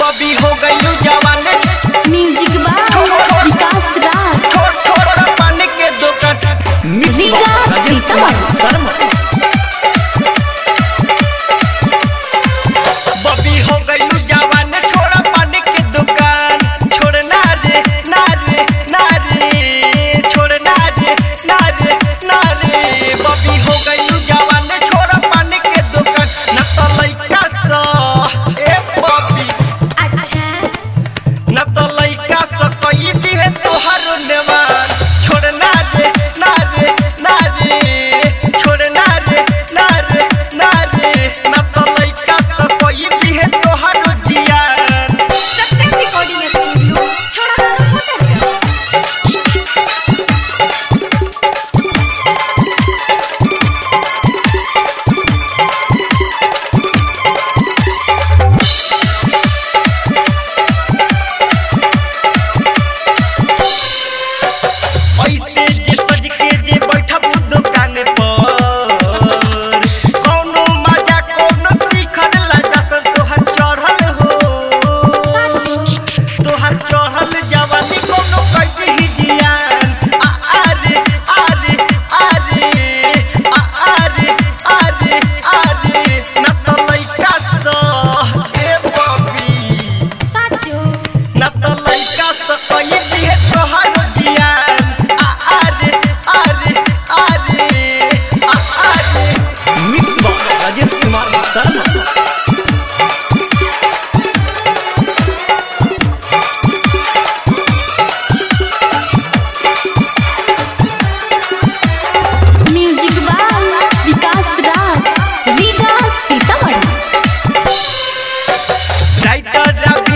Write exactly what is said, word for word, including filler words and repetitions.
बबी हो गई जवान म्यूजिक बाय विकास राज छोड़ पानी के दुकान शर्मा बबी हो गई जवान छोड़ पानी के दुकान छोड़ना रे ना रे ना रे छोड़ना रे ना रे ना रे बबी हो गई जवान छोड़ पानी के दुकान न तो लइका सा ए बबी अच्छा न तो लइका सा कई दी है तोहर नेवान छोड़ना रे ना रे ना रे छोड़ना रे ना रे ना रे न तो लइका सा कई दी है तोहर जियान सत्यम रिकॉर्डिंग स्टूडियो छोड़ा गाना मोटर जा ऐसे जे सज के जे बैठब दुकान पर कौनो मजा कौनो सीखल लगा सब तोहर चढ़ल हो तोहर चढ़ल जवानी कौनो कैसे ही जियान आ आरे आरे आरे आ आरे आरे आरे न तो लइका सा ए बबी साचो न तो लइका सा कई दिए तोहर जियान आ आरे आरे आरे आ आरे mix box Rajesh Kumar Sharma music by Vikas Raj Riga Sitamarhi writer